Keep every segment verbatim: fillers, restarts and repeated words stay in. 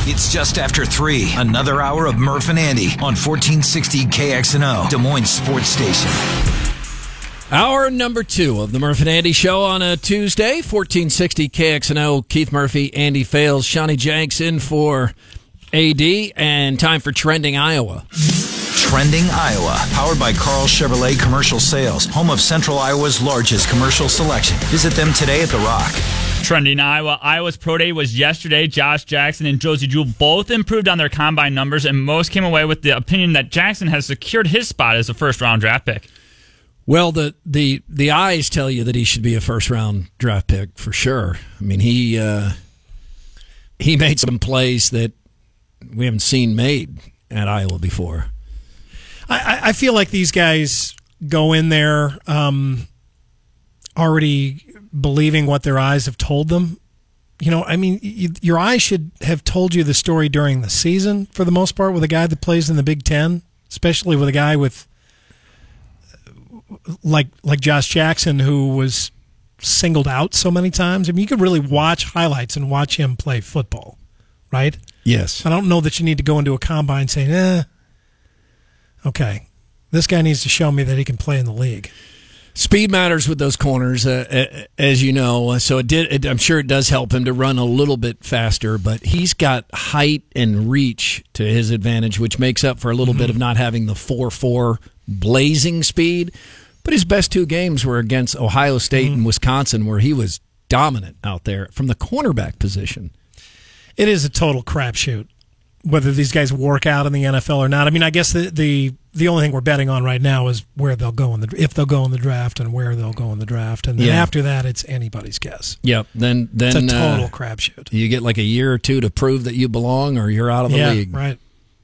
It's just after three. Another hour of Murph and Andy on fourteen sixty K X N O, Des Moines Sports Station. Hour number two of the Murph and Andy Show on a Tuesday, fourteen sixty K X N O. Keith Murphy, Andy Fales, Shawnee Jenks in for A D, and time for Trending Iowa. Trending Iowa, powered by Carl Chevrolet Commercial Sales, home of Central Iowa's largest commercial selection. Visit them today at The Rock. Trending Iowa. Iowa's Pro Day was yesterday. Josh Jackson and Josie Jewell both improved on their combine numbers, and most came away with the opinion that Jackson has secured his spot as a first-round draft pick. Well, the, the the eyes tell you that he should be a first-round draft pick for sure. I mean, he uh, he made some plays that we haven't seen made at Iowa before. I, I feel like these guys go in there um, already believing what their eyes have told them. You know, I mean, you, your eyes should have told you the story during the season for the most part with a guy that plays in the Big Ten, especially with a guy with like like Josh Jackson, who was singled out so many times. I mean, you could really watch highlights and watch him play football, right? Yes. I don't know that you need to go into a combine saying, eh, okay, this guy needs to show me that he can play in the league. Speed matters with those corners, uh, as you know. So it did. It, I'm sure it does help him to run a little bit faster, but he's got height and reach to his advantage, which makes up for a little mm-hmm. bit of not having the four four blazing speed. But his best two games were against Ohio State mm-hmm. and Wisconsin, where he was dominant out there from the cornerback position. It is a total crapshoot whether these guys work out in the N F L or not. I mean, I guess the the, the only thing we're betting on right now is where they'll go in the if they'll go in the draft and where they'll go in the draft, and then yeah. after that, it's anybody's guess. Yep. Then then it's a total uh, crapshoot. You get like a year or two to prove that you belong, or you're out of the yeah, league. Right.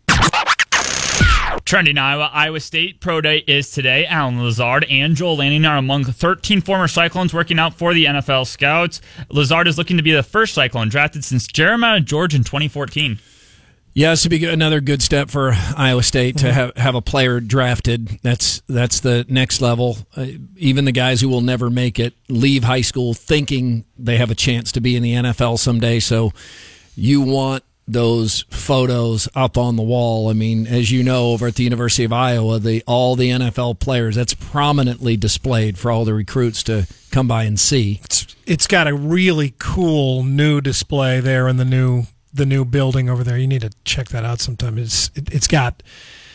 Trending Iowa. Iowa State Pro Day is today. Alan Lazard and Joel Lanning are among thirteen former Cyclones working out for the N F L scouts. Lazard is looking to be the first Cyclone drafted since Jeremiah George in twenty fourteen. Yeah, this would be another good step for Iowa State to have, have a player drafted. That's that's the next level. Uh, even the guys who will never make it leave high school thinking they have a chance to be in the N F L someday. So you want those photos up on the wall. I mean, as you know, over at the University of Iowa, the all the N F L players, that's prominently displayed for all the recruits to come by and see. It's, it's got a really cool new display there in the new the new building over there. You need to check that out sometime. It's it, it's got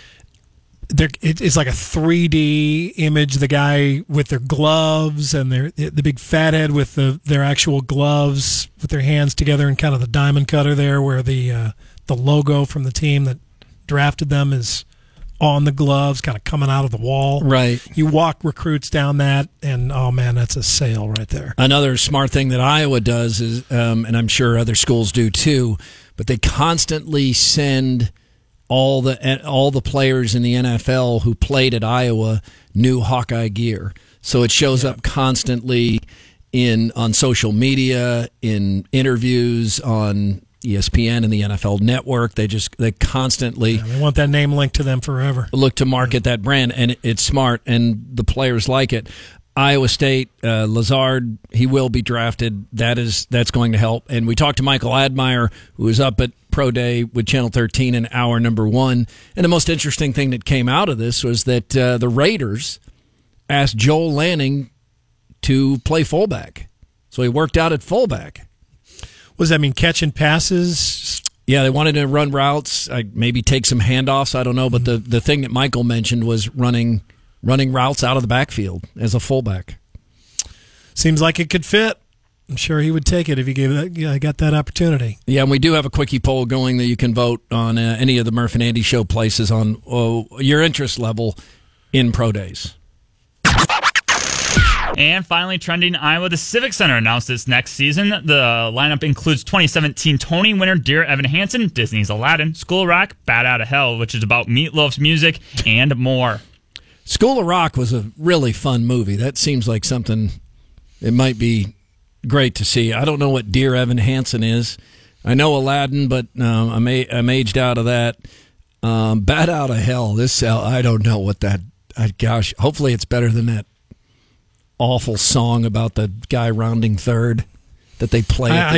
there it, it's like a three D image. The guy with their gloves and their the big fathead with the their actual gloves with their hands together and kind of the diamond cutter there where the uh, the logo from the team that drafted them is on the gloves, kind of coming out of the wall. Right. You walk recruits down that, and oh man, that's a sale right there. Another smart thing that Iowa does is, um, and I'm sure other schools do too, but they constantly send all the all the players in the N F L who played at Iowa new Hawkeye gear. So it shows yeah. up constantly in on social media, in interviews, on E S P N and the N F L Network. They just they constantly yeah, they want that name linked to them forever. Look to market that brand, and it, it's smart, and the players like it. Iowa State, uh, Lazard, he will be drafted. That is that's going to help. And we talked to Michael Admire, who was up at Pro Day with Channel thirteen in hour number one. And the most interesting thing that came out of this was that uh, the Raiders asked Joel Lanning to play fullback, so he worked out at fullback. What does that mean, catching passes? Yeah, they wanted to run routes, uh, maybe take some handoffs, I don't know. But the, the thing that Michael mentioned was running running routes out of the backfield as a fullback. Seems like it could fit. I'm sure he would take it if he gave that, yeah, got that opportunity. Yeah, and we do have a quickie poll going that you can vote on uh, any of the Murph and Andy show places on uh, your interest level in Pro Days. And finally, trending Iowa, the Civic Center announced its next season. The lineup includes twenty seventeen Tony winner Dear Evan Hansen, Disney's Aladdin, School of Rock, Bat Out of Hell, which is about Meatloaf's music, and more. School of Rock was a really fun movie. That seems like something it might be great to see. I don't know what Dear Evan Hansen is. I know Aladdin, but um, I'm, a- I'm aged out of that. Um, Bat Out of Hell, this I don't know what that, I, gosh, hopefully it's better than that awful song about the guy rounding third that they play. I, at the, I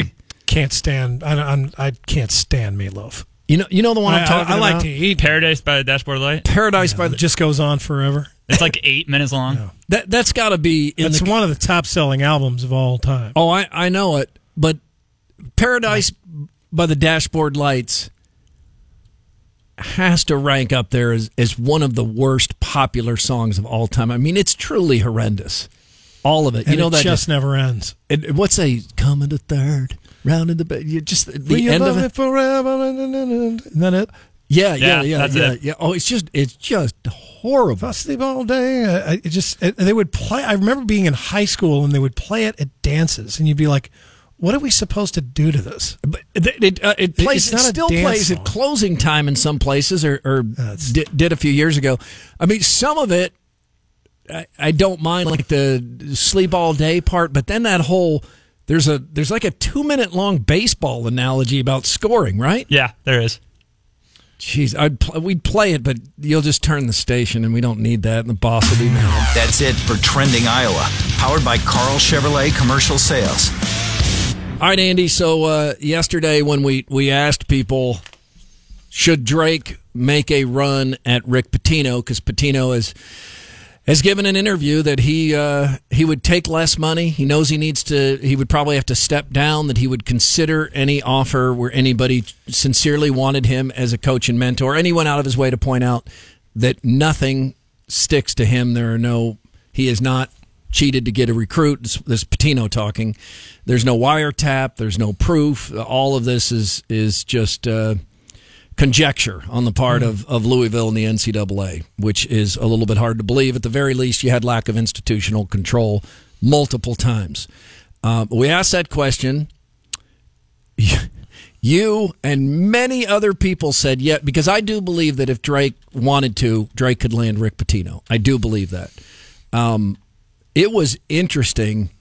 can't stand. I, I'm, I can't stand meatloaf. You know, you know the one I'm I, talking I, I about. like to eat Paradise by the Dashboard Light. Paradise yeah, by the. it just goes on forever. It's like eight minutes long. Yeah. That that's got to be. In It's the, one of the top selling albums of all time. Oh, I I know it, but Paradise by the Dashboard Lights has to rank up there as, as one of the worst popular songs of all time. I mean, it's truly horrendous. All of it. And you know it that just never ends. It, what's a coming to third round in the bed? You just the Will you end love of me it. forever? Isn't that it? Yeah, yeah, Yeah, yeah, that's yeah, it. yeah. Oh, it's just it's just horrible. If I sleep all day, I, it just it, they would play. I remember being in high school and they would play it at dances, and you'd be like, "What are we supposed to do to this?" But it it, uh, it plays. It's It not a still dance plays song. at closing time in some places, or, or That's- did, did a few years ago. I mean, some of it I, I don't mind, like the sleep all day part, but then that whole there's a there's like a two minute long baseball analogy about scoring, right? Yeah, there is. Jeez, I'd pl- we'd play it, but you'll just turn the station, and we don't need that. And the boss will be mad. That's it for Trending Iowa, powered by Carl Chevrolet Commercial Sales. All right, Andy. So uh, yesterday, when we, we asked people, should Drake make a run at Rick Pitino, because Pitino has has given an interview that he uh, he would take less money. He knows he needs to. He would probably have to step down. That he would consider any offer where anybody sincerely wanted him as a coach and mentor. And he went out of his way to point out that nothing sticks to him. There are no. He is not cheated to get a recruit. This, this Pitino talking. There's no wiretap. There's no proof. All of this is is just uh, conjecture on the part of, of Louisville and the N C double A, which is a little bit hard to believe. At the very least, you had lack of institutional control multiple times. Uh, we asked that question. You and many other people said, yeah, because I do believe that if Drake wanted to, Drake could land Rick Pitino. I do believe that. Um, it was interesting,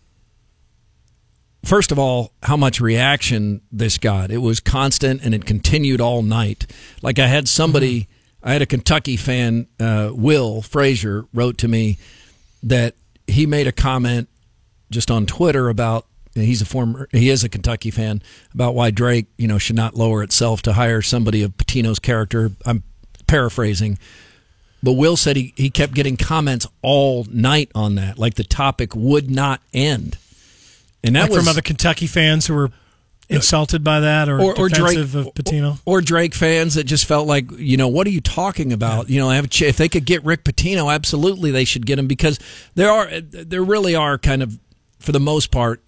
first of all, how much reaction this got. It was constant, and it continued all night. Like I had somebody, mm-hmm. I had a Kentucky fan, uh, Will Frazier, wrote to me that he made a comment just on Twitter about, he's a former, he is a Kentucky fan, about why Drake, you know, should not lower itself to hire somebody of Pitino's character. I'm paraphrasing. But Will said he, he kept getting comments all night on that, like the topic would not end. And that like was from other Kentucky fans who were insulted by that, or, or, or Drake defensive of Pitino, or, or Drake fans that just felt like, you know, what are you talking about? Yeah. You know, have a ch- if they could get Rick Pitino, absolutely they should get him, because there are there really are kind of, for the most part,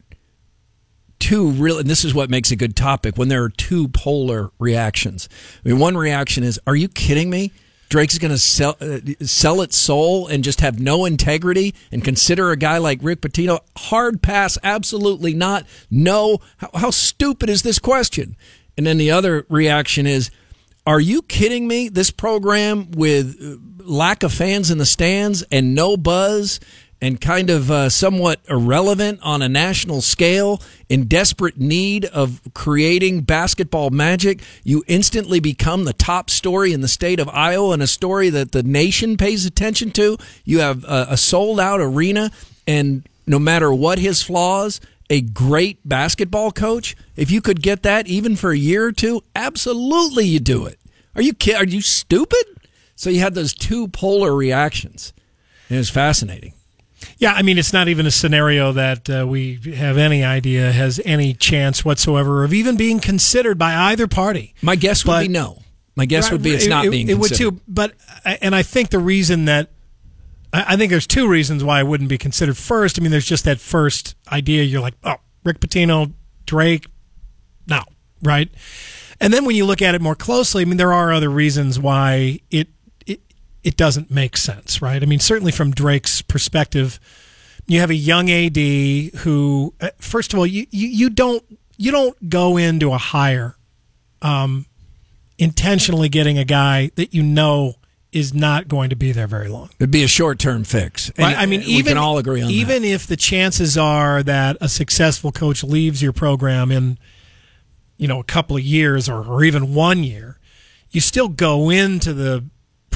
two real, and this is what makes a good topic, when there are two polar reactions. I mean, one reaction is, are you kidding me? Drake's going to sell uh, sell its soul and just have no integrity and consider a guy like Rick Pitino? Hard pass, absolutely not. No. How, how stupid is this question? And then the other reaction is, are you kidding me? This program with lack of fans in the stands and no buzz and kind of uh, somewhat irrelevant on a national scale, in desperate need of creating basketball magic, you instantly become the top story in the state of Iowa, and a story that the nation pays attention to. You have a, a sold-out arena, and no matter what his flaws, a great basketball coach. If you could get that even for a year or two, absolutely you do it. Are you kid- Are you stupid? So you had those two polar reactions. It was fascinating. Yeah, I mean, it's not even a scenario that uh, we have any idea has any chance whatsoever of even being considered by either party. My guess would But- be no. My guess Right, would be it's it- not it, being it would considered. too, but and I think the reason that I I think there's two reasons why it wouldn't be considered. First, I mean, there's just that first idea. You're like, oh, Rick Pitino, Drake, no, right? And then when you look at it more closely, I mean, there are other reasons why it it it doesn't make sense, right? I mean, certainly from Drake's perspective, you have a young A D who, uh, first of all, you, you, you don't you don't go into a hire um, intentionally getting a guy that you know is not going to be there very long. It'd be a short-term fix. And Right? I mean, we even can all agree on even that. if the chances are that a successful coach leaves your program in, you know, a couple of years or, or even one year, you still go into the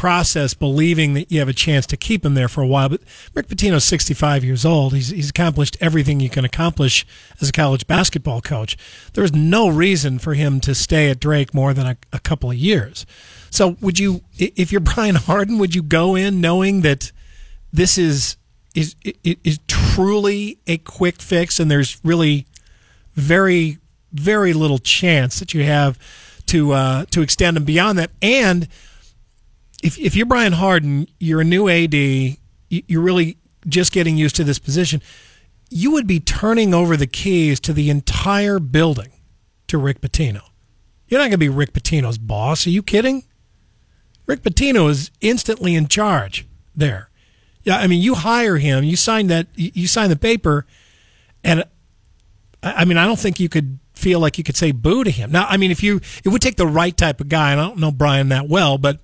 process believing that you have a chance to keep him there for a while. But Rick Pitino's sixty-five years old. He's he's accomplished everything you can accomplish as a college basketball coach. There's no reason for him to stay at Drake more than a, a couple of years. So would you, if you're Brian Harden, would you go in knowing that this is is is, is truly a quick fix and there's really very, very little chance that you have to uh, to extend him beyond that? And if if you're Brian Harden, you're a new A D, you're really just getting used to this position, you would be turning over the keys to the entire building to Rick Pitino. You're not going to be Rick Pitino's boss. Are you kidding? Rick Pitino is instantly in charge there. Yeah, I mean, you hire him, you sign that, you sign the paper, and I mean, I don't think you could feel like you could say boo to him. Now, I mean, if you, it would take the right type of guy, and I don't know Brian that well, but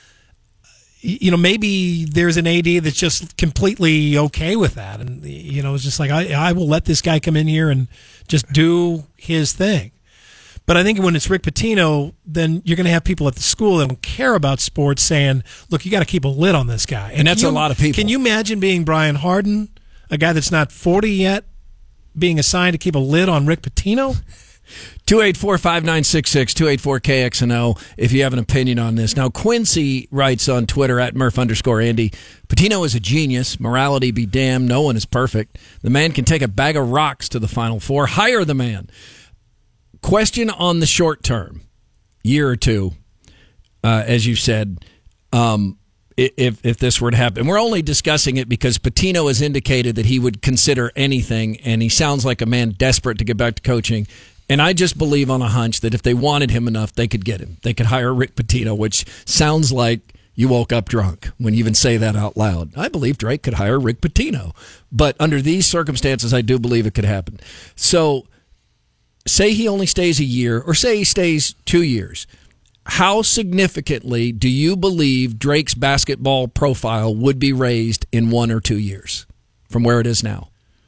you know, maybe there's an A D that's just completely okay with that, and you know, it's just like I, I will let this guy come in here and just do his thing. But I think when it's Rick Pitino, then you're going to have people at the school that don't care about sports saying, "Look, you got to keep a lid on this guy." And, and that's you, a lot of people. Can you imagine being Brian Harden, a guy that's not forty yet, being assigned to keep a lid on Rick Pitino? two eight four, five nine six six, two eight four K X N O if you have an opinion on this. Now, Quincy writes on Twitter at Murph underscore Andy, Pitino is a genius. Morality be damned. No one is perfect. The man can take a bag of rocks to the Final Four. Hire the man. Question on the short term, year or two, uh, as you said, um, if if this were to happen. We're only discussing it because Pitino has indicated that he would consider anything, and he sounds like a man desperate to get back to coaching. And I just believe on a hunch that if they wanted him enough, they could get him. They could hire Rick Pitino, which sounds like you woke up drunk when you even say that out loud. I believe Drake could hire Rick Pitino. But under these circumstances, I do believe it could happen. So say he only stays a year, or say he stays two years. How significantly do you believe Drake's basketball profile would be raised in one or two years from where it is now?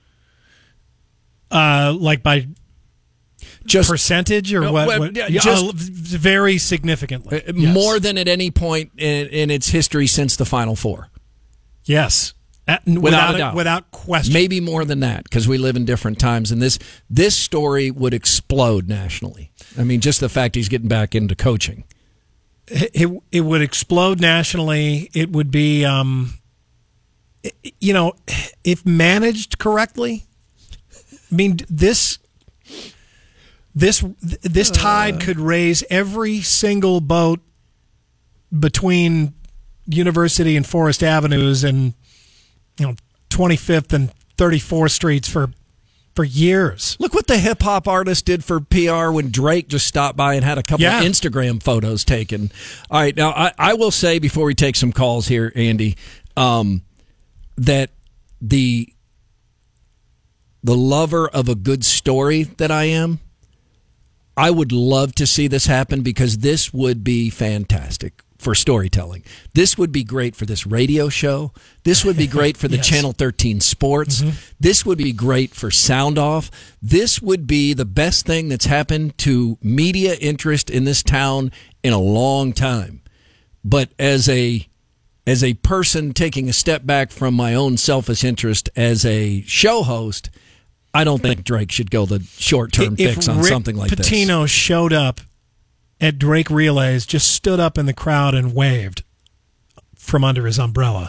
Uh, like by... Just percentage or no, what? Well, what? Yeah, Yeah, just, uh, very significantly. Uh, yes. More than at any point in, in its history since the Final Four. Yes. Uh, without, without a doubt. Without question. Maybe more than that because we live in different times. And this this story would explode nationally. I mean, just the fact he's getting back into coaching. It, it, it would explode nationally. It would be, um, you know, if managed correctly. I mean, this... This this tide could raise every single boat between University and Forest Avenues and you know twenty-fifth and thirty-fourth Streets for for years. Look what the hip hop artist did for P R when Drake just stopped by and had a couple yeah. of Instagram photos taken. All right, now I, I will say before we take some calls here, Andy, um, that the the lover of a good story that I am, I would love to see this happen because this would be fantastic for storytelling. This would be great for this radio show. This would be great for the yes. Channel thirteen Sports. Mm-hmm. This would be great for Sound Off. This would be the best thing that's happened to media interest in this town in a long time. But as a as a person taking a step back from my own selfish interest as a show host, I don't think Drake should go the short-term if fix on Rick something like Pitino this. Pitino showed up at Drake Relays, just stood up in the crowd and waved from under his umbrella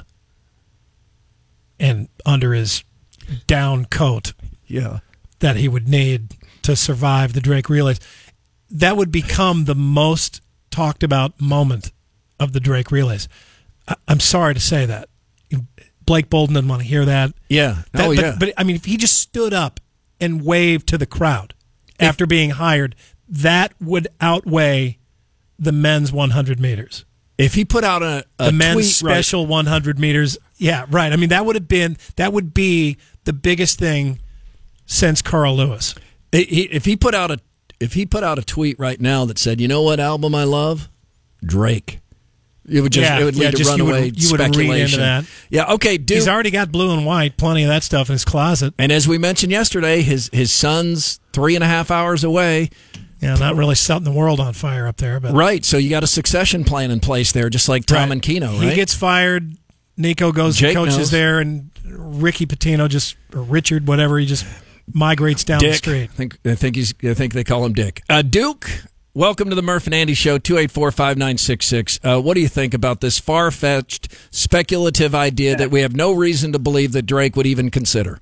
and under his down coat yeah. that he would need to survive the Drake Relays. That would become the most talked about moment of the Drake Relays. I- I'm sorry to say that. Blake Bolden didn't want to hear that. Yeah. That, oh, but, yeah. But, I mean, if he just stood up and waved to the crowd if, after being hired, that would outweigh the men's one hundred meters. If he put out a, a the men's tweet, special right. one hundred meters, yeah, right. I mean, that would have been that would be the biggest thing since Carl Lewis. If he put out a if he put out a tweet right now that said, "You know what album I love? Drake." It would just yeah, it would lead yeah, to just runaway you would, you would speculation. read into that. Yeah, okay, dude. He's already got blue and white, plenty of that stuff in his closet. And as we mentioned yesterday, his his son's three and a half hours away. Yeah, not really setting the world on fire up there. But Right, so you got a succession plan in place there, just like Tom Right. and Keno, right? He gets fired. Nico goes Jake coaches knows. there, and Ricky Pitino just or Richard, whatever, he just migrates down Dick. the street. I think, I think he's. I think they call him Dick. Uh, Duke, welcome to the Murph and Andy Show. Two eight four five nine six six. Uh, what do you think about this far-fetched, speculative idea that we have no reason to believe that Drake would even consider?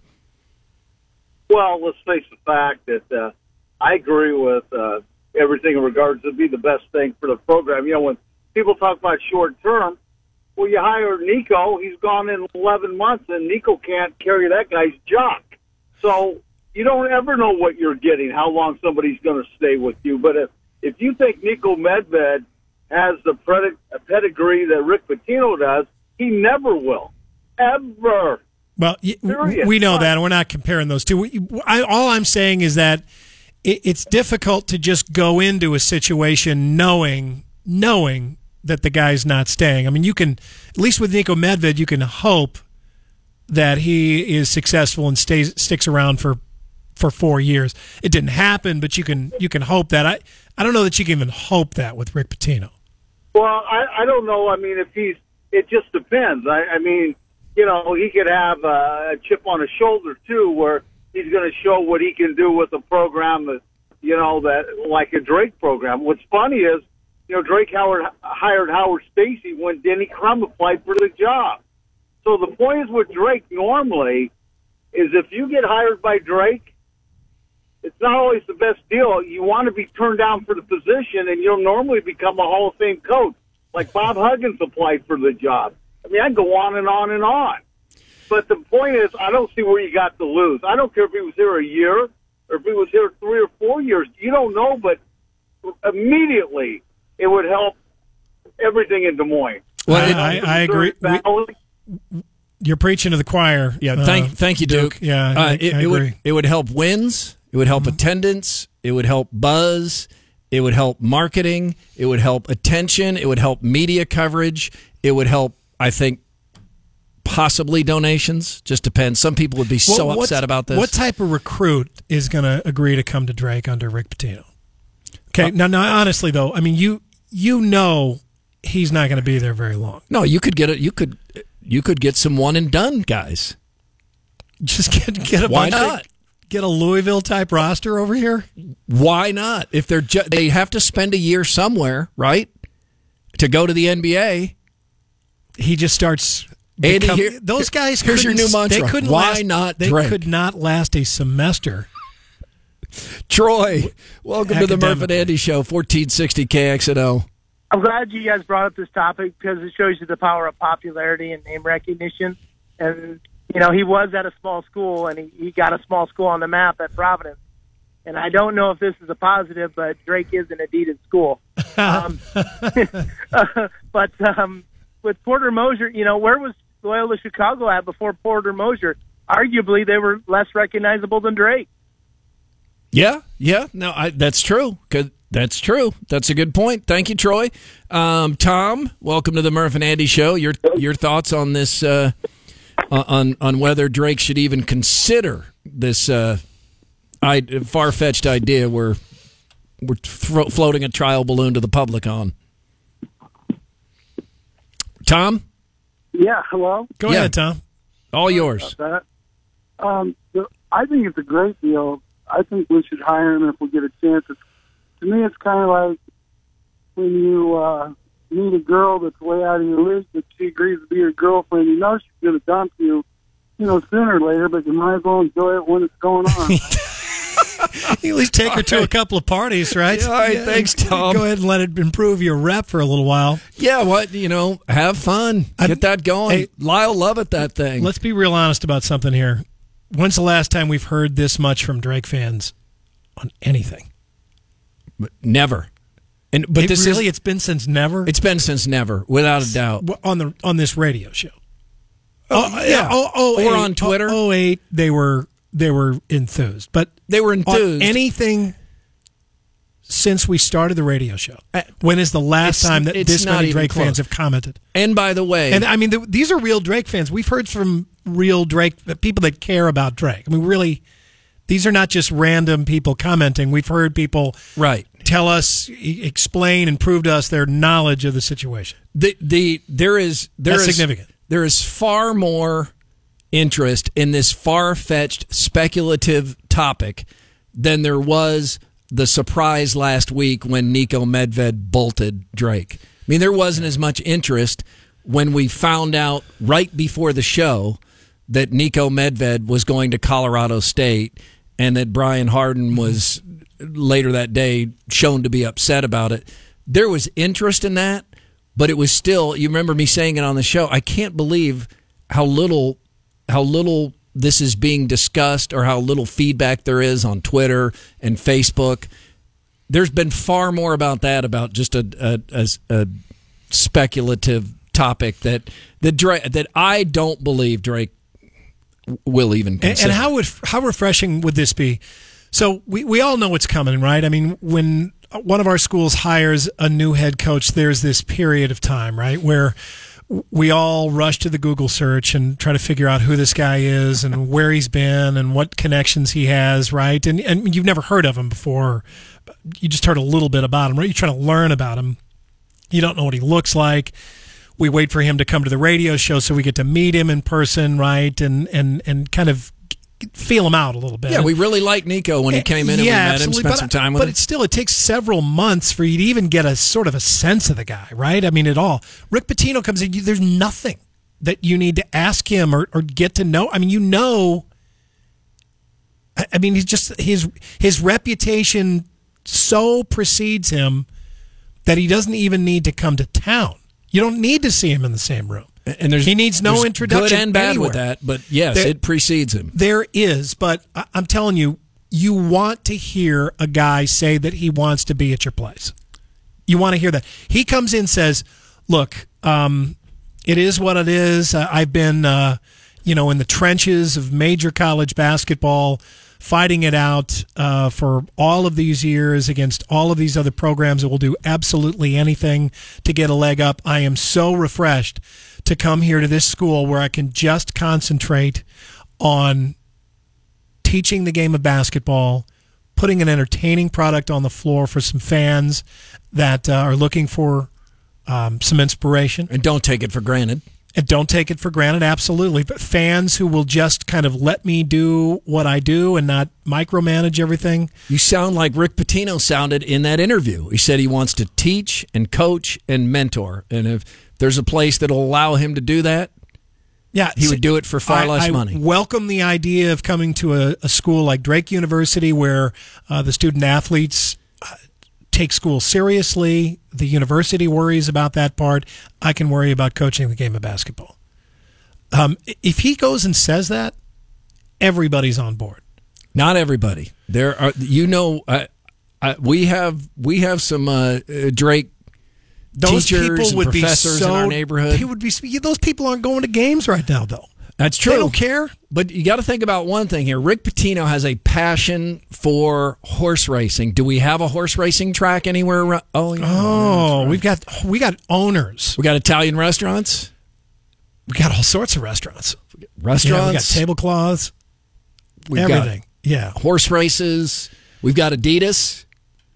Well, let's face the fact that uh, I agree with uh, everything in regards to be the best thing for the program. You know, when people talk about short term, well, you hire Nico, he's gone in eleven months, and Nico can't carry that guy's jock. So you don't ever know what you're getting, how long somebody's going to stay with you. But if, if you think Nico Medved has the pred- pedigree that Rick Pitino does, he never will. Ever. Well, y- Period. we know that, and we're not comparing those two. We- I, all I'm saying is that it, it's difficult to just go into a situation knowing knowing that the guy's not staying. I mean, you can, at least with Nico Medved, you can hope that he is successful and stays sticks around for for four years. It didn't happen, but you can you can hope that. I I don't know that you can even hope that with Rick Pitino. Well, I, I don't know. I mean, if he's, it just depends. I, I mean, you know, he could have a chip on his shoulder too, where he's going to show what he can do with a program that, you know, that like a Drake program. What's funny is, you know, Drake Howard hired Howard Stacy when Denny Crum applied for the job. So the point is with Drake normally is if you get hired by Drake, it's not always the best deal. You want to be turned down for the position, and you'll normally become a Hall of Fame coach. Like Bob Huggins applied for the job. I mean, I go on and on and on. But the point is, I don't see where you got to lose. I don't care if he was here a year or if he was here three or four years. You don't know, but immediately it would help everything in Des Moines. Well, I, I, I agree. We, you're preaching to the choir. Yeah, thank uh, thank you, Duke. Duke. Yeah, uh, I, it, I it agree. would it would help wins. It would help mm-hmm. attendance. It would help buzz. It would help marketing. It would help attention. It would help media coverage. It would help, I think, possibly donations. Just depends. Some people would be well, so upset about this. What type of recruit is going to agree to come to Drake under Rick Pitino? Okay, uh, now, now, honestly though, I mean, you you know he's not going to be there very long. No, you could get it. You could you could get some one and done guys. Just get get a Why bunch not? Of, get a Louisville type roster over here. Why not? If they're ju- they have to spend a year somewhere, right, to go to the N B A. He just starts. Andy, become, here, those guys. Here's your new mantra. They couldn't Why last, not They Drake? could not last a semester. Troy, welcome to the Murph and Andy Show, fourteen sixty K X N O. I'm glad you guys brought up this topic because it shows you the power of popularity and name recognition. And, you know, he was at a small school, and he, he got a small school on the map at Providence. And I don't know if this is a positive, but Drake is an Adidas school. Um, but um, with Porter Moser, you know, where was Loyola Chicago at before Porter Moser? Arguably, they were less recognizable than Drake. Yeah, yeah, no, I, that's true. Good, that's true. That's a good point. Thank you, Troy. Um, Tom, welcome to the Murph and Andy Show. Your your thoughts on this, uh, on on whether Drake should even consider this uh, I, far-fetched idea we're we're fro- floating a trial balloon to the public on. Tom? Yeah, hello? Go yeah. ahead, Tom. All yours. That. Um, I think it's a great deal. I think we should hire him if we get a chance. It's, to me, it's kind of like when you uh, meet a girl that's way out of your league, but she agrees to be your girlfriend. You know she's going to dump you, you know, sooner or later, but you might as well enjoy it when it's going on. You at least take her to a couple of parties, right? Yeah, all right, thanks, Tom. Go ahead and let it improve your rep for a little while. Yeah, what, you know, have fun. Get I, that going. Hey, Lyle Lovett, that thing. Let's be real honest about something here. When's the last time we've heard this much from Drake fans on anything? Never. And but it this really, is, it's been since never. It's been since never, without a doubt. On the on this radio show. Oh, oh yeah. Oh, oh, or on Twitter. Oh, eight, they were they were enthused, but they were enthused. On anything since we started the radio show. When is the last it's, time that this many Drake close. fans have commented? And by the way, and I mean, the, these are real Drake fans. We've heard from real Drake people that care about Drake. I mean, really, These are not just random people commenting. We've heard people right. tell us, e- explain, and prove to us their knowledge of the situation. The the there is there That's is significant. There is far more interest in this far-fetched speculative topic than there was the surprise last week when Niko Medved bolted Drake. I mean, there wasn't as much interest when we found out right before the show that Niko Medved was going to Colorado State and that Brian Harden was later that day shown to be upset about it. There was interest in that, but it was still, you remember me saying it on the show, I can't believe how little how little this is being discussed or how little feedback there is on Twitter and Facebook. There's been far more about that, about just a a, a, a speculative topic that that Drake, that I don't believe Drake will even consider. And, and how would how refreshing would this be? So we, we all know what's coming, right? I mean, when one of our schools hires a new head coach, there's this period of time, right, where we all rush to the Google search and try to figure out who this guy is and where he's been and what connections he has, right? And and you've never heard of him before. You just heard a little bit about him, right? You're trying to learn about him. You don't know what he looks like. We wait for him to come to the radio show so we get to meet him in person, right? And and and kind of feel him out a little bit. Yeah, we really liked Niko when he came in and yeah, we met him, spent but, some time with but him. But it still, it takes several months for you to even get a sort of a sense of the guy, right? I mean, at all. Rick Pitino comes in, you, there's nothing that you need to ask him or, or get to know. I mean, you know, I, I mean, he's just, his his reputation so precedes him that he doesn't even need to come to town. You don't need to see him in the same room. And there's, he needs no there's introduction good and bad anywhere. with that, but yes, There- it precedes him. There is, but I- I'm telling you, you want to hear a guy say that he wants to be at your place. You want to hear that. He comes in and says, look, um, it is what it is. Uh, I've been, uh, you know, in the trenches of major college basketball, fighting it out uh, for all of these years against all of these other programs that will do absolutely anything to get a leg up. I am so refreshed to come here to this school where I can just concentrate on teaching the game of basketball, putting an entertaining product on the floor for some fans that uh, are looking for um, some inspiration. And don't take it for granted. And don't take it for granted, absolutely. But fans who will just kind of let me do what I do and not micromanage everything. You sound like Rick Pitino sounded in that interview. He said he wants to teach and coach and mentor. And if there's a place that will allow him to do that, yeah, he would do it for far I, less I money. Welcome the idea of coming to a, a school like Drake University where uh, the student athletes uh, take school seriously. The university worries about that part. I can worry about coaching the game of basketball. Um, if he goes and says that, everybody's on board. Not everybody. There are, you know, uh, uh, we have we have some uh, uh, Drake Those teachers people and would be professors so, in our neighborhood. They would be. Those people aren't going to games right now, though. That's true. They don't care. But you got to think about one thing here. Rick Pitino has a passion for horse racing. Do we have a horse racing track anywhere around? Oh, yeah, Oh, right. we've got we got owners. We got Italian restaurants. We got all sorts of restaurants. Restaurants. Yeah, we got tablecloths. We've everything. Yeah, got horse races. We've got Adidas.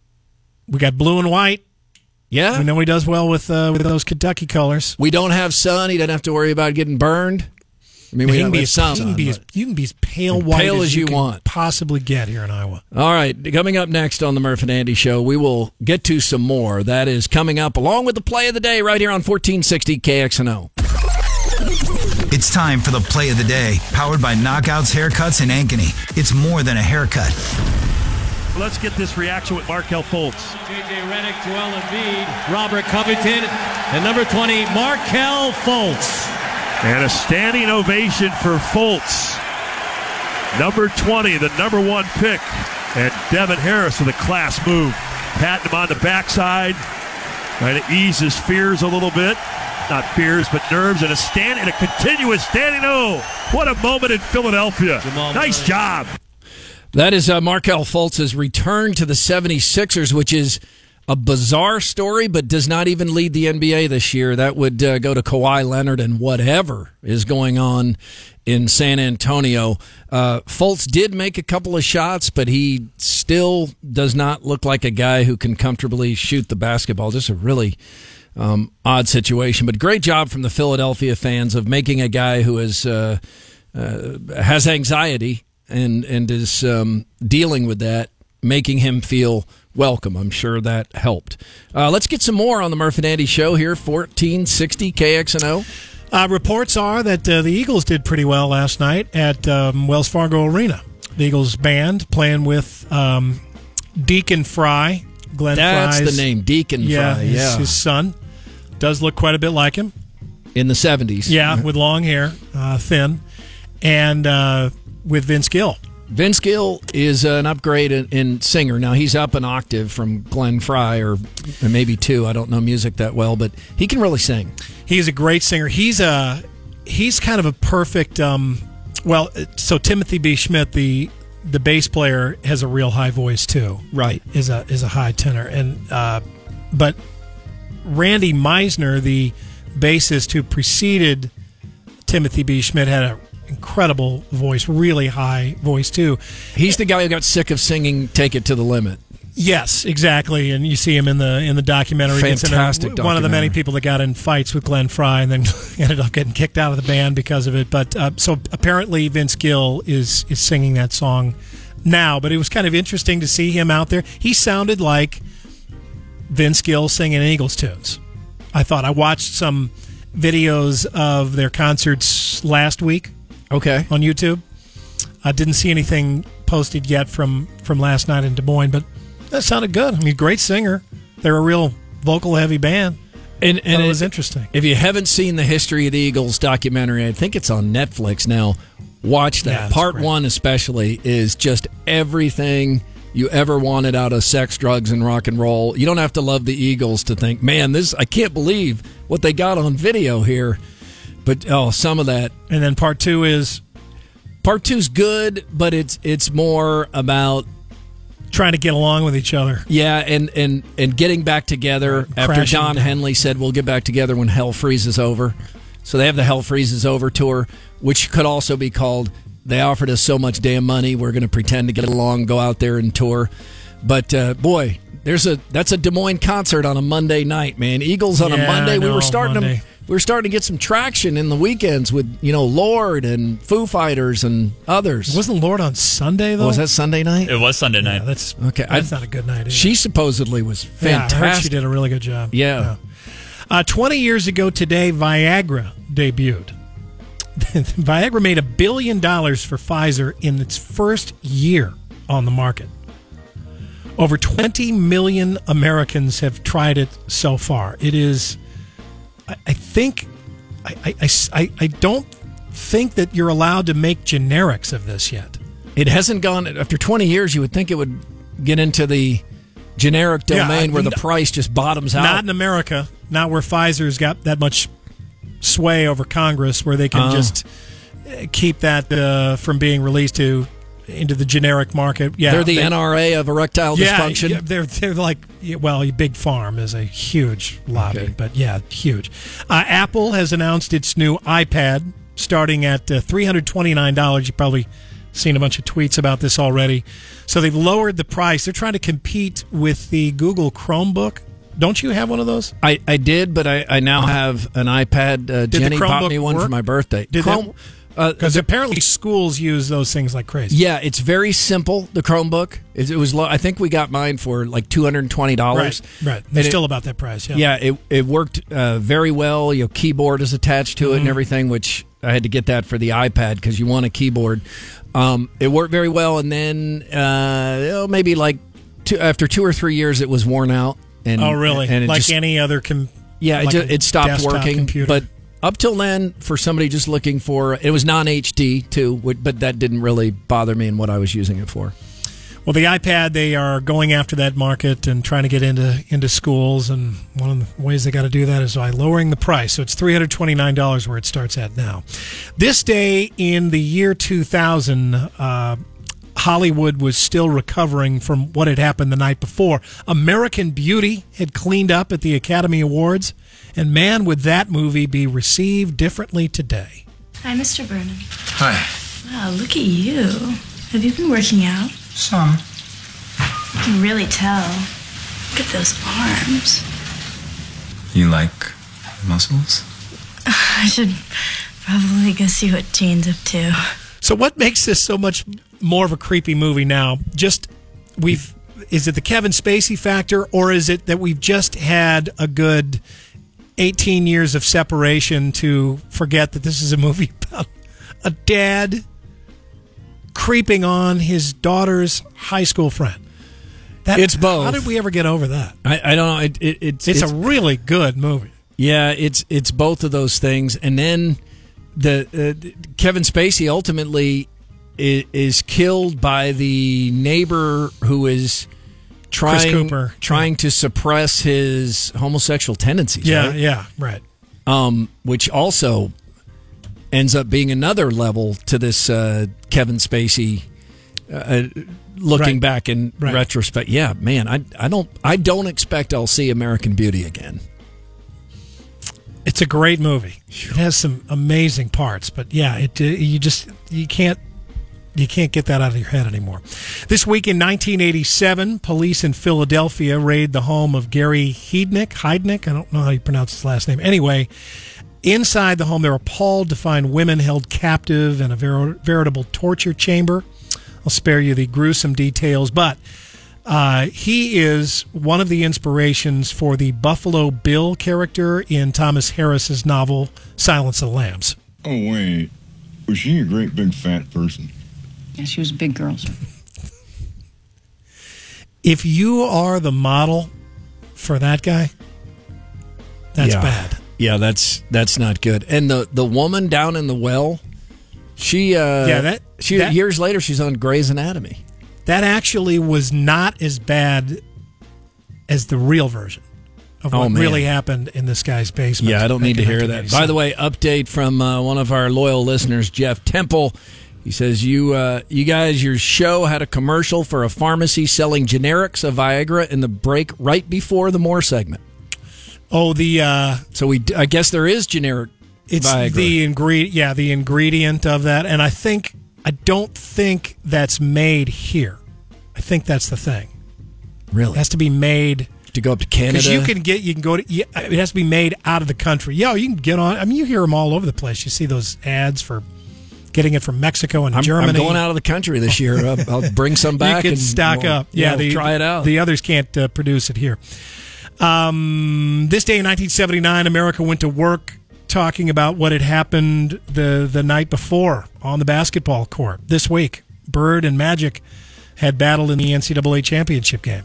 we got blue and white. Yeah. We know he does well with uh, with those Kentucky colors. We don't have sun. He doesn't have to worry about getting burned. I mean, we you, don't can be have as, sun. you, can be as, but- you can be as pale As white pale as you can want. possibly get here in Iowa. All right, coming up next on the Murph and Andy Show, we will get to some more. That is coming up along with the play of the day right here on fourteen sixty K X N O. It's time for the play of the day, powered by Knockouts Haircuts in Ankeny. It's more than a haircut. Let's get this reaction with Markelle Fultz. J J Redick, Joel Embiid, Robert Covington, and number twenty, Markelle Fultz. And a standing ovation for Fultz. Number twenty, the number one pick. And Devin Harris with a class move. Patting him on the backside. Trying to ease his fears a little bit. Not fears, but nerves. And a stand and a continuous standing O. What a moment in Philadelphia. Jamal Nice Murray. job. That is uh, Markelle Fultz's return to the seventy-sixers, which is a bizarre story, but does not even lead the N B A this year. That would uh, go to Kawhi Leonard and whatever is going on in San Antonio. Uh, Fultz did make a couple of shots, but he still does not look like a guy who can comfortably shoot the basketball. Just a really um, odd situation. But great job from the Philadelphia fans of making a guy who is uh, uh, has anxiety and, and is um, dealing with that, making him feel welcome. I'm sure that helped. Uh, let's get some more on the Murph and Andy show here, fourteen sixty K X N O. Uh, reports are that uh, the Eagles did pretty well last night at um, Wells Fargo Arena. The Eagles band playing with um, Deacon Fry. Glenn That's Fry's, the name, Deacon yeah, Fry. his, Yeah, his son. Does look quite a bit like him. in the seventies. Yeah, with long hair, uh, thin, and uh, with Vince Gill. Vince Gill is an upgrade in, in singer. Now, he's up an octave from Glenn Fry, or, or maybe two. I don't know music that well, but he can really sing. He's a great singer. He's a he's kind of a perfect. Um, well, so Timothy B. Schmidt, the the bass player, has a real high voice too. Right, is a is a high tenor, and uh, but Randy Meisner, the bassist who preceded Timothy B. Schmidt, had a incredible voice, really high voice too. He's the guy who got sick of singing "Take It to the Limit." Yes, exactly, and you see him in the in the documentary. Fantastic It's one of the many documentary. people that got in fights with Glenn Fry and then ended up getting kicked out of the band because of it. But uh, so apparently Vince Gill is is singing that song now. But it was kind of interesting to see him out there. He sounded like Vince Gill singing Eagles tunes. I thought I watched some videos of their concerts last week. Okay, on YouTube. I didn't see anything posted yet from, from last night in Des Moines, but that sounded good. I mean, great singer. They're a real vocal-heavy band. And, and it was interesting. If you haven't seen the History of the Eagles documentary, I think it's on Netflix now. Watch that. Yeah, that's Part great. one especially is just everything you ever wanted out of sex, drugs, and rock and roll. You don't have to love the Eagles to think, man, this I can't believe what they got on video here. But oh, some of that. And then part two is part two's good, but it's it's more about trying to get along with each other. Yeah, and and, and getting back together Right, after crashing Don down. Henley said we'll get back together when hell freezes over. So they have the Hell Freezes Over tour, which could also be called They Offered Us So Much Damn Money, We're going to pretend to get along, go out there and tour. But uh, boy, there's a that's a Des Moines concert on a Monday night, man. Eagles on Yeah, a Monday. I we know, were starting Monday. to we were starting to get some traction in the weekends with, you know, Lord and Foo Fighters and others. Wasn't Lord on Sunday though? Oh, was that Sunday night? It was Sunday night. Yeah, that's okay. That's I- not a good night. Either. She supposedly was fantastic. Yeah, I heard she did a really good job. Yeah. Uh, Twenty years ago today, Viagra debuted. Viagra made a billion dollars for Pfizer in its first year on the market. Over twenty million Americans have tried it so far. It is, I, I think, I, I, I, I don't think that you're allowed to make generics of this yet. It hasn't gone after twenty years. You would think it would get into the generic Yeah, domain I- where the n- price just bottoms out. Not in America. Not where Pfizer's got that much sway over Congress, where they can Oh. just uh, keep that uh, from being released to into the generic market. Yeah, They're the they- N R A of erectile yeah, dysfunction. yeah, they're they're like yeah, well, Big Farm is a huge lobby, Okay. but yeah, huge. Uh, Apple has announced its new iPad starting at uh, three hundred twenty-nine dollars. You've probably seen a bunch of tweets about this already. So they've lowered the price. They're trying to compete with the Google Chromebook. Don't you have one of those? I, I did, but I, I now have an iPad. Uh, the Jenny bought Chromebook me one for work? my birthday. Did Chrome, uh, Because apparently schools use those things like crazy. yeah, it's very simple. The Chromebook. It, it was low. I think we got mine for like two hundred and twenty dollars. Right, right. They're still about that price. Yeah. Yeah, it it worked uh, very well. Your keyboard is attached to it Mm-hmm. and everything, which I had to get that for the iPad because you want a keyboard. Um, it worked very well, and then uh, oh, maybe like two, after two or three years, it was worn out. And, Oh, really? And it like just, any other com- yeah, like it, just, a it stopped desktop working. computer. But up till then, for somebody just looking for, it was non H D too, would- but that didn't really bother me in what I was using it for. Well, the iPad, they are going after that market and trying to get into into schools, and one of the ways they got to do that is by lowering the price. So it's three hundred twenty-nine dollars where it starts at now. This day in the year two thousand, uh, Hollywood was still recovering from what had happened the night before. American Beauty had cleaned up at the Academy Awards, and man, would that movie be received differently today. Hi, Mister Burnham. Hi. Wow, look at you. Have you been working out? Some. You can really tell. Look at those arms. You like muscles? I should probably go see what Jane's up to. So what makes this so much more of a creepy movie now? Just we've is it the Kevin Spacey factor, or is it that we've just had a good eighteen years of separation to forget that this is a movie about a dad creeping on his daughter's high school friend? That, It's both. How did we ever get over that? I, I don't know. It, it, it's, It's, it's a really good movie. Yeah, it's it's both of those things, and then the uh, Kevin Spacey ultimately is, is killed by the neighbor who is trying Chris Cooper. trying to suppress his homosexual tendencies. Yeah, right? yeah, right. Um, which also ends up being another level to this uh, Kevin Spacey. Uh, looking Right. back in Right. retrospect, yeah, man, I I don't I don't expect I'll see American Beauty again. It's a great movie. It has some amazing parts, but yeah, it uh, you just you can't you can't get that out of your head anymore. This week in nineteen eighty-seven, police in Philadelphia raid the home of Gary Heidnik. Heidnik, I don't know how you pronounce his last name. Anyway, inside the home, they're appalled to find women held captive in a ver- veritable torture chamber. I'll spare you the gruesome details, but uh, he is one of the inspirations for the Buffalo Bill character in Thomas Harris's novel Silence of the Lambs. Oh, wait. Was she a great big fat person? Yeah, she was a big girl, sir. If you are the model for that guy, that's Yeah. bad. Yeah, that's that's not good. And the the woman down in the well, she uh, Yeah, that- she that- years later she's on Grey's Anatomy. That actually was not as bad as the real version of Oh, what man. really happened in this guy's basement. Yeah, I don't back need to in hear that. nineteen By the eighty-seven. way, update from uh, one of our loyal listeners, Jeff Temple. He says you uh, you guys, your show had a commercial for a pharmacy selling generics of Viagra in the break right before the More segment. Oh, the uh, so we I guess there is generic it's Viagra. the ingredient. Yeah, the ingredient of that, and I think I don't think that's made here. I think that's the thing. Really, it has to be made to go up to Canada. because you can get you can go to. Yeah, it has to be made out of the country. Yeah, you can get on. I mean, you hear them all over the place. You see those ads for getting it from Mexico and I'm, Germany. I'm going out of the country this year. I'll, I'll bring some back. You can and stock we'll, up. Yeah, we'll the, try it out. The others can't uh, produce it here. Um, this day in nineteen seventy-nine, America went to work talking about what had happened the the night before on the basketball court. This week, Bird and Magic had battled in the N C double A championship game.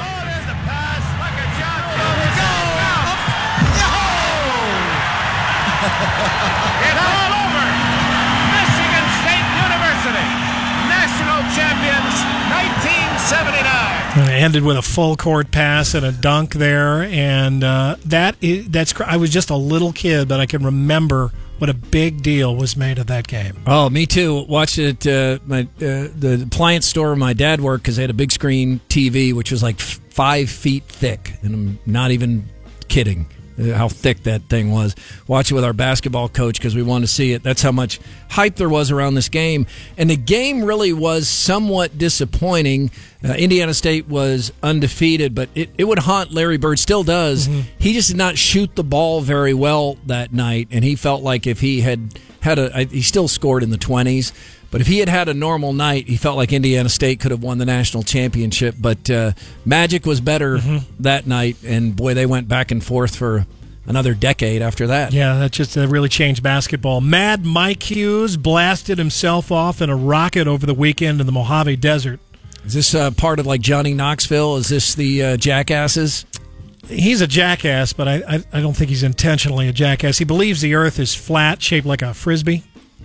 It's all over. Michigan State University, national champions, nineteen seventy-nine. And it ended with a full court pass and a dunk there, and uh, that is, that's. cr- I was just a little kid, but I can remember what a big deal was made of that game. Oh, me too. Watched it at uh, my uh, the appliance store where my dad worked because they had a big screen T V, which was like f- five feet thick, and I'm not even kidding uh, how thick that thing was. Watch it with our basketball coach because we wanted to see it. That's how much hype there was around this game, and the game really was somewhat disappointing. Uh, Indiana State was undefeated, but it, it would haunt Larry Bird, still does. Mm-hmm. He just did not shoot the ball very well that night, and he felt like if he had had a, he still scored in the twenties, but if he had had a normal night, he felt like Indiana State could have won the national championship. But uh, Magic was better Mm-hmm. that night, and boy, they went back and forth for another decade after that. Yeah, that just uh, really changed basketball. Mad Mike Hughes blasted himself off in a rocket over the weekend in the Mojave Desert. Is this uh, part of like Johnny Knoxville? Is this the uh, jackasses? He's a jackass, but I, I I don't think he's intentionally a jackass. He believes the Earth is flat, shaped like a frisbee.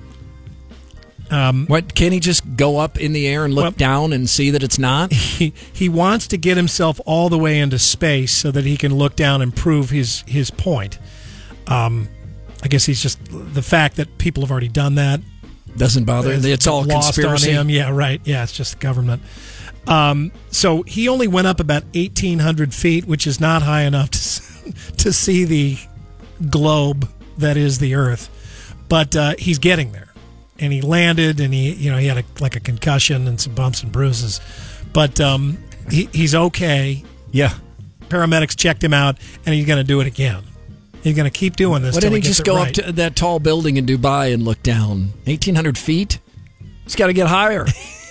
Um, what can't he just go up in the air and look well, down and see that it's not? He he wants to get himself all the way into space so that he can look down and prove his his point. Um, I guess he's just the fact that people have already done that Doesn't bother. It's, it's all lost conspiracy. on him. Yeah, right. Yeah, it's just the government. Um, so he only went up about eighteen hundred feet, which is not high enough to, to see the globe that is the Earth. But uh, he's getting there. And he landed, and he, you know, he had a, like a concussion and some bumps and bruises. But um, he, he's okay. Yeah. Paramedics checked him out, and he's going to do it again. He's going to keep doing this. Why didn't he just go right. up to that tall building in Dubai and look down? eighteen hundred feet? He's got to get higher.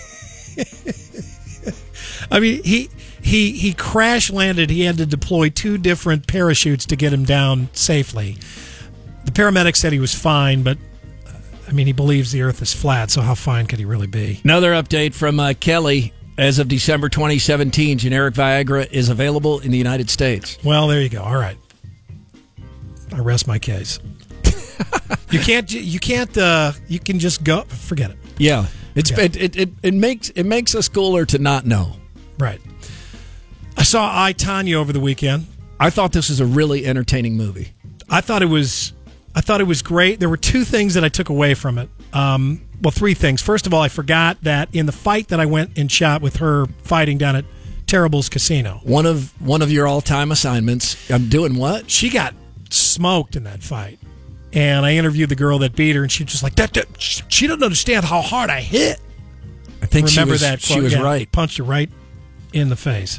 I mean, he he he crash landed. He had to deploy two different parachutes to get him down safely. The paramedics said he was fine, but uh, I mean, he believes the Earth is flat, so how fine could he really be? Another update from uh, Kelly. As of December twenty seventeen, generic Viagra is available in the United States. Well, there you go. All right. I rest my case. you can't. You can't. Uh, you can just go. Forget it. Yeah, it's Forget it, it, it it makes it makes us cooler to not know. Right. I saw I, Tonya over the weekend. I thought this was a really entertaining movie. I thought it was. I thought it was great. There were two things that I took away from it. Um, well, three things. First of all, I forgot that in the fight that I went and shot with her fighting down at Terrible's Casino, one of one of your all time assignments. I'm doing what? She got smoked in that fight, and I interviewed the girl that beat her, and she was just like, "That, that she doesn't understand how hard I hit." I think Remember she was, that she quote? was Yeah, right. Punched her right in the face.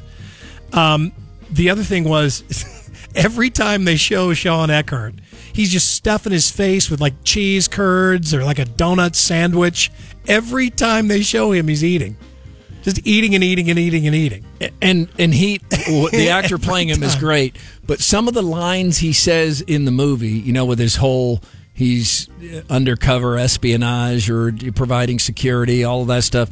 Um, the other thing was, every time they show Sean Eckhart, he's just stuffing his face with like cheese curds or like a donut sandwich. Every time they show him, he's eating. Just eating and eating and eating and eating. And and he, the actor playing him is great. But some of the lines he says in the movie, you know, with his whole, he's undercover espionage or providing security, all of that stuff,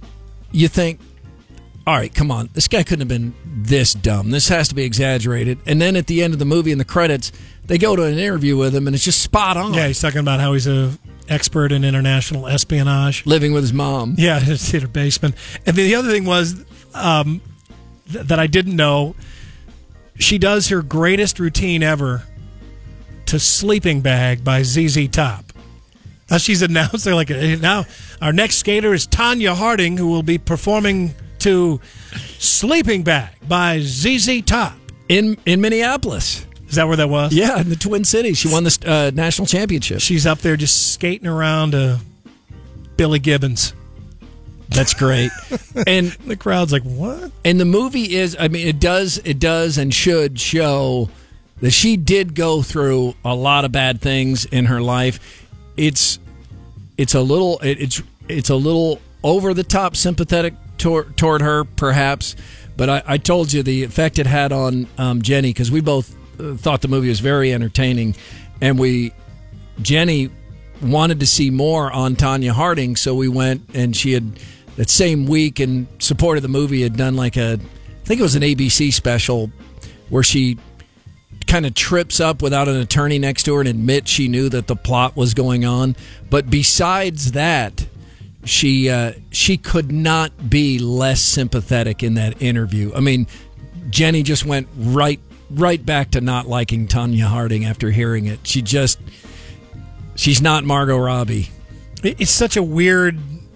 you think, all right, come on, this guy couldn't have been this dumb. This has to be exaggerated. And then at the end of the movie, in the credits, they go to an interview with him, and it's just spot on. Yeah, he's talking about how he's a expert in international espionage. Living with his mom. Yeah, in his theater basement. And the other thing was um, th- that I didn't know, she does her greatest routine ever to Sleeping Bag by Z Z Top. Now she's announced, they're like, hey, now our next skater is Tonya Harding, who will be performing to Sleeping Bag by Z Z Top. In, in Minneapolis. Is that where that was? Yeah, in the Twin Cities. She won the uh, national championship. She's up there just skating around to Billy Gibbons. That's great. And the crowd's like, what? And the movie is, I mean, it does, it does and should show that she did go through a lot of bad things in her life. It's, it's a little, it, it's, it's a little over the top sympathetic tor- toward her, perhaps. But I, I told you the effect it had on um, Jenny, because we both thought the movie was very entertaining, and we Jenny wanted to see more on Tonya Harding, so we went, and she had that same week in support of the movie had done like a I think it was an A B C special where she kind of trips up without an attorney next to her and admits she knew that the plot was going on. But besides that, she uh, she could not be less sympathetic in that interview. I mean, Jenny just went right right back to not liking Tonya Harding after hearing it. She just, she's not Margot Robbie. It's such a weird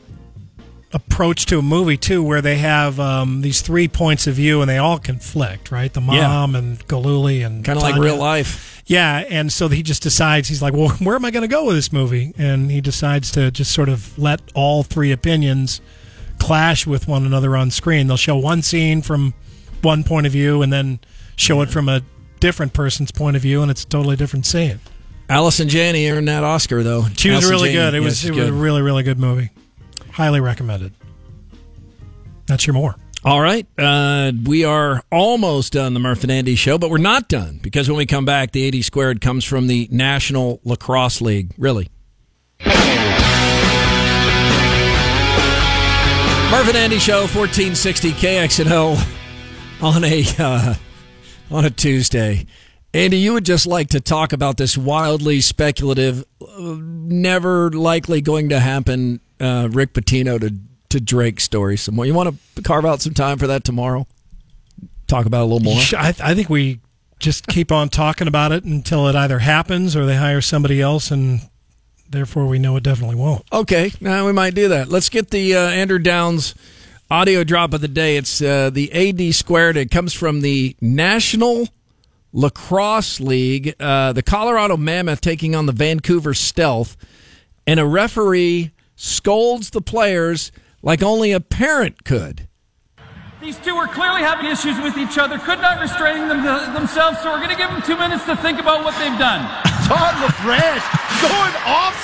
approach to a movie, too, where they have um, these three points of view and they all conflict, right? The mom Yeah. and Galooly and Kind of like Tonya. real life. Yeah, and so he just decides, he's like, well, where am I going to go with this movie? And he decides to just sort of let all three opinions clash with one another on screen. They'll show one scene from one point of view and then show it from a different person's point of view, and it's a totally different scene. Allison Janney earned that Oscar, though. She was Allison really Janney, good. It yeah, was she's it was a good. really, really good movie. Highly recommended. That's your more. All right. Uh, we are almost done the Murph and Andy show, but we're not done, because when we come back, the eighty squared comes from the National Lacrosse League. Really. Murph and Andy show, fourteen sixty K X N O on a uh, on a Tuesday. Andy, you would just like to talk about this wildly speculative, uh, never likely going to happen uh, Rick Pitino to to Drake story some more. You want to carve out some time for that tomorrow? Talk about it a little more? I, I think we just keep on talking about it until it either happens or they hire somebody else and Therefore, we know it definitely won't. Okay, now we might do that. Let's get the uh, Andrew Downs audio drop of the day. It's uh, the A D squared. It comes from the National Lacrosse League, uh, the Colorado Mammoth taking on the Vancouver Stealth, and a referee scolds the players like only a parent could. These two are clearly having issues with each other, could not restrain them themselves, so we're going to give them two minutes to think about what they've done. Todd LaFrance going off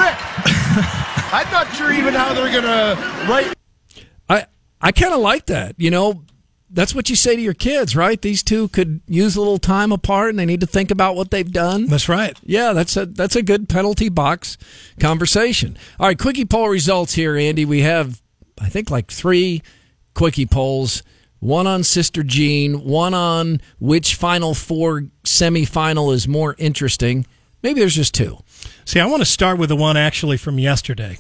script. I'm not sure even how they're going to write. I, I kind of like that. You know, that's what you say to your kids, right? These two could use a little time apart, and they need to think about what they've done. That's right. Yeah, that's a that's a good penalty box conversation. All right, quickie poll results here, Andy. We have, I think, like three quickie polls. One on Sister Jean, one on which Final Four semifinal is more interesting. Maybe there's just two. See, I want to start with the one actually from yesterday.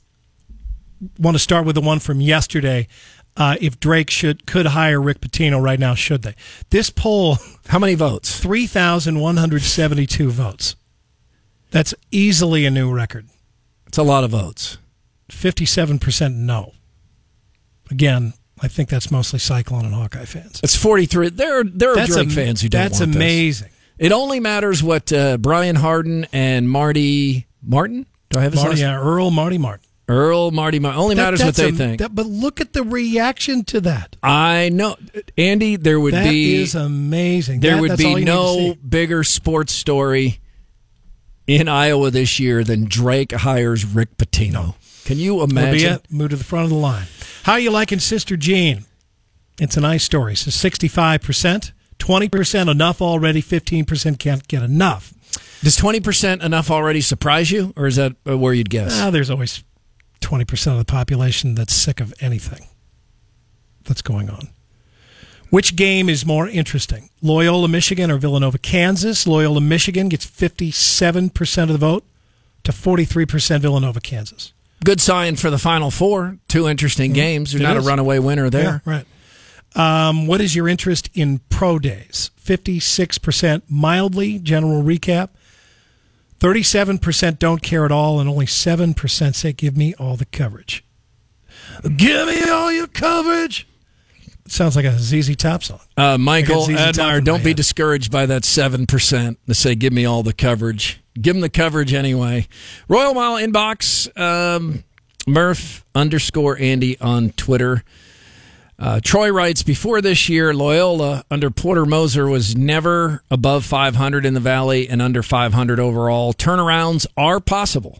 Want to start with the one from yesterday. Uh, if Drake should could hire Rick Pitino right now, should they? This poll... How many votes? three thousand one hundred seventy-two votes. That's easily a new record. It's a lot of votes. fifty-seven percent no. Again, I think that's mostly Cyclone and Hawkeye fans. It's forty-three. There are, there are That's Drake am- fans who don't that's want amazing. This. It only matters what uh, Brian Harden and Marty Martin, do I have his Marty, last yeah, Earl Marty Martin. Earl Marty Martin. Only That- matters what that's they a- think. that- but look at the reaction to that. I know. Andy, there would That be... is amazing. There That- would that's all be you need to no see. bigger sports story in Iowa this year than Drake hires Rick Pitino. Can you That'll be imagine? it. Move to the front of the line. How you liking Sister Jean? It's a nice story. So sixty-five percent, twenty percent enough already, fifteen percent can't get enough. Does twenty percent enough already surprise you, or is that uh, where you'd guess? Ah, there's always twenty percent of the population that's sick of anything that's going on. Which game is more interesting? Loyola, Michigan or Villanova, Kansas? Loyola, Michigan gets fifty-seven percent of the vote to forty-three percent Villanova, Kansas. Good sign for the Final Four. Two interesting Mm, games. There's it not is. a runaway winner there. Yeah, right. Um, what is your interest in pro days? fifty-six percent mildly, general recap. thirty-seven percent don't care at all, and only seven percent say, give me all the coverage. Give me all your coverage. Sounds like a Z Z Top song. Uh, Michael I got Z Z Top Admire, in don't my be head. discouraged by that seven percent to say, give me all the coverage. Give them the coverage anyway. Royal Mile inbox, um, Murph underscore Andy on Twitter. Uh, Troy writes, before this year, Loyola under Porter Moser was never above five hundred in the Valley and under five hundred overall. Turnarounds are possible.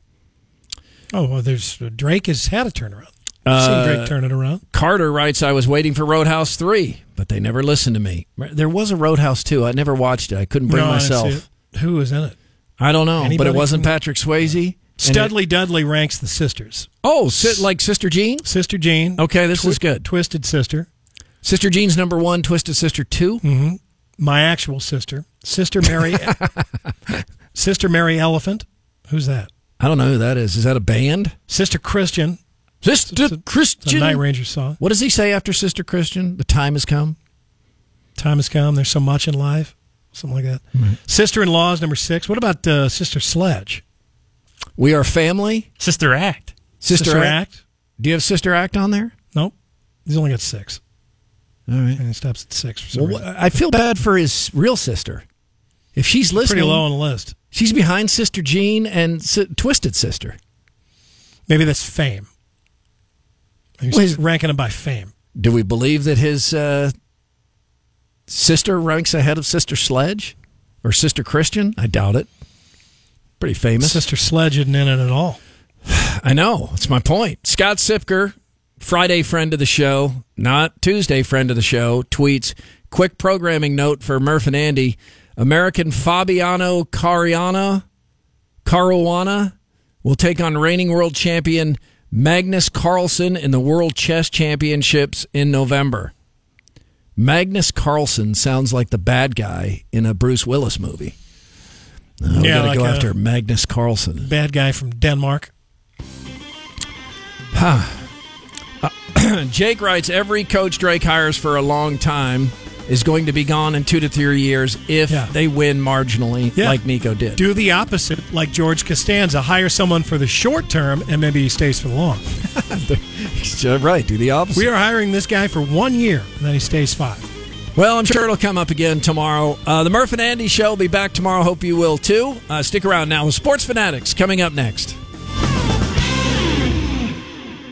Oh, well, there's Drake has had a turnaround. I've Uh, seen Drake turn it around. Carter writes, I was waiting for Roadhouse three, but they never listened to me. There was a Roadhouse two. I never watched it. I couldn't bring No, I didn't myself. see it. Who was in it? I don't know, Anybody but it wasn't from- Patrick Swayze. And Studley it- Dudley ranks the sisters. oh, si- like Sister Jean? Sister Jean. Okay, this Twi- is good. Twisted Sister. Sister Jean's number one, Twisted Sister two. Mm-hmm. My actual sister. Sister Mary. Sister Mary Elephant. Who's that? I don't know who that is. Is that a band? Sister Christian. Sister It's a- Christian. It's a Night Ranger song. What does he say after Sister Christian? The time has come? Time has come. There's so much in life. Something like that. Sister-in-law is number six. What about uh, Sister Sledge? We Are Family? Sister Act. Sister, Sister Act. Act? Do you have Sister Act on there? Nope. He's only got six. All right. And he stops at six for some Well, reason. I feel bad for his real sister. If she's listening, Pretty low on the list. she's behind Sister Jean and Si- Twisted Sister. Maybe that's fame. He's Wait. ranking him by fame. Do we believe that his uh, sister ranks ahead of Sister Sledge or Sister Christian? I doubt it. Pretty famous. Sister Sledge isn't in it at all. I know. That's my point. Scott Sipker, Friday friend of the show, not Tuesday friend of the show, tweets, quick programming note for Murph and Andy. American Fabiano Caruana, Caruana will take on reigning world champion Magnus Carlsen in the World Chess Championships in November. Magnus Carlsen sounds like the bad guy in a Bruce Willis movie. Uh, we Yeah, got to like go a- after Magnus Carlsen. Bad guy from Denmark. Huh. Uh, Jake writes, every coach Drake hires for a long time is going to be gone in two to three years if Yeah. they win marginally, Yeah. like Nico did. Do the opposite, like George Costanza. Hire someone for the short term, and maybe he stays for the long. Right, do the opposite. We are hiring this guy for one year, and then he stays five. Well, I'm sure it'll come up again tomorrow. Uh, the Murph and Andy Show will be back tomorrow. Hope you will, too. Uh, stick around now with Sports Fanatics coming up next.